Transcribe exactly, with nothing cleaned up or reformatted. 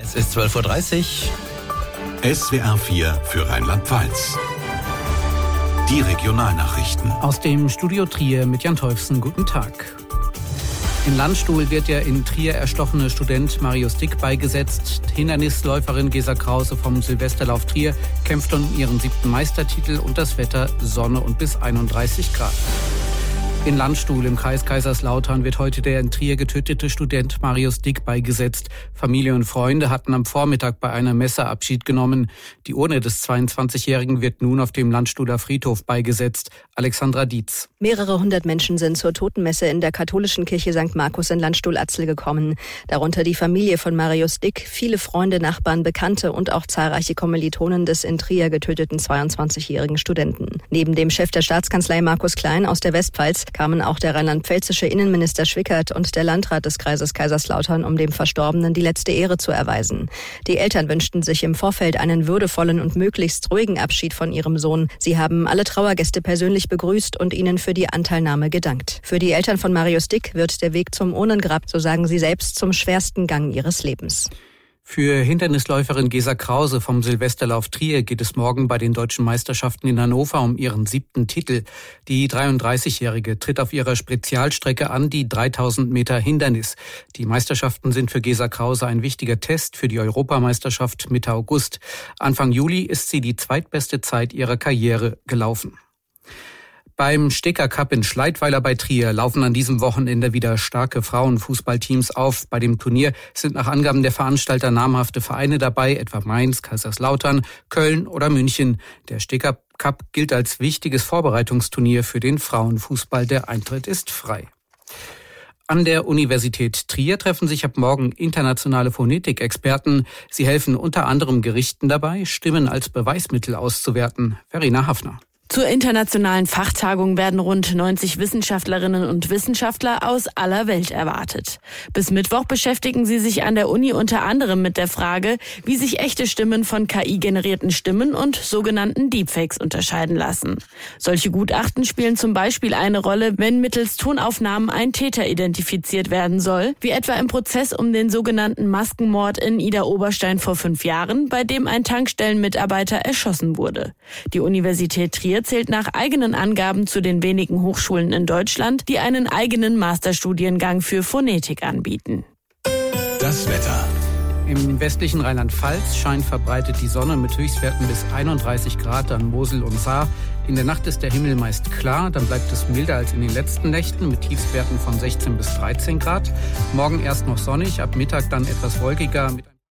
Es ist zwölf Uhr dreißig. S W R vier für Rheinland-Pfalz. Die Regionalnachrichten. Aus dem Studio Trier mit Jan Teufsen. Guten Tag. In Landstuhl wird der in Trier erstochene Student Marius Dick beigesetzt. Hindernisläuferin Gesa Krause vom Silvesterlauf Trier kämpft um ihren siebten Meistertitel und das Wetter Sonne und bis einunddreißig Grad. In Landstuhl im Kreis Kaiserslautern wird heute der in Trier getötete Student Marius Dick beigesetzt. Familie und Freunde hatten am Vormittag bei einer Messe Abschied genommen. Die Urne des zweiundzwanzigjährigen wird nun auf dem Landstuhler Friedhof beigesetzt. Alexandra Dietz. Mehrere hundert Menschen sind zur Totenmesse in der katholischen Kirche Sankt Markus in Landstuhl-Atzel gekommen. Darunter die Familie von Marius Dick, viele Freunde, Nachbarn, Bekannte und auch zahlreiche Kommilitonen des in Trier getöteten zweiundzwanzigjährigen Studenten. Neben dem Chef der Staatskanzlei Markus Klein aus der Westpfalz kamen auch der rheinland-pfälzische Innenminister Schwickert und der Landrat des Kreises Kaiserslautern, um dem Verstorbenen die letzte Ehre zu erweisen. Die Eltern wünschten sich im Vorfeld einen würdevollen und möglichst ruhigen Abschied von ihrem Sohn. Sie haben alle Trauergäste persönlich begrüßt und ihnen für die Anteilnahme gedankt. Für die Eltern von Marius Dick wird der Weg zum Urnengrab, so sagen sie selbst, zum schwersten Gang ihres Lebens. Für Hindernisläuferin Gesa Krause vom Silvesterlauf Trier geht es morgen bei den Deutschen Meisterschaften in Hannover um ihren siebten Titel. Die dreiunddreißigjährige tritt auf ihrer Spezialstrecke an, die dreitausend Meter Hindernis. Die Meisterschaften sind für Gesa Krause ein wichtiger Test für die Europameisterschaft Mitte August. Anfang Juli ist sie die zweitbeste Zeit ihrer Karriere gelaufen. Beim Steker Cup in Schleitweiler bei Trier laufen an diesem Wochenende wieder starke Frauenfußballteams auf. Bei dem Turnier sind nach Angaben der Veranstalter namhafte Vereine dabei, etwa Mainz, Kaiserslautern, Köln oder München. Der Steker Cup gilt als wichtiges Vorbereitungsturnier für den Frauenfußball. Der Eintritt ist frei. An der Universität Trier treffen sich ab morgen internationale Phonetikexperten. Sie helfen unter anderem Gerichten dabei, Stimmen als Beweismittel auszuwerten. Verena Hafner. Zur internationalen Fachtagung werden rund neunzig Wissenschaftlerinnen und Wissenschaftler aus aller Welt erwartet. Bis Mittwoch beschäftigen sie sich an der Uni unter anderem mit der Frage, wie sich echte Stimmen von K I-generierten Stimmen und sogenannten Deepfakes unterscheiden lassen. Solche Gutachten spielen zum Beispiel eine Rolle, wenn mittels Tonaufnahmen ein Täter identifiziert werden soll, wie etwa im Prozess um den sogenannten Maskenmord in Idar-Oberstein vor fünf Jahren, bei dem ein Tankstellenmitarbeiter erschossen wurde. Die Universität Trier zählt nach eigenen Angaben zu den wenigen Hochschulen in Deutschland, die einen eigenen Masterstudiengang für Phonetik anbieten. Das Wetter. Im westlichen Rheinland-Pfalz scheint verbreitet die Sonne mit Höchstwerten bis einunddreißig Grad an Mosel und Saar. In der Nacht ist der Himmel meist klar, dann bleibt es milder als in den letzten Nächten mit Tiefstwerten von sechzehn bis dreizehn Grad. Morgen erst noch sonnig, ab Mittag dann etwas wolkiger mit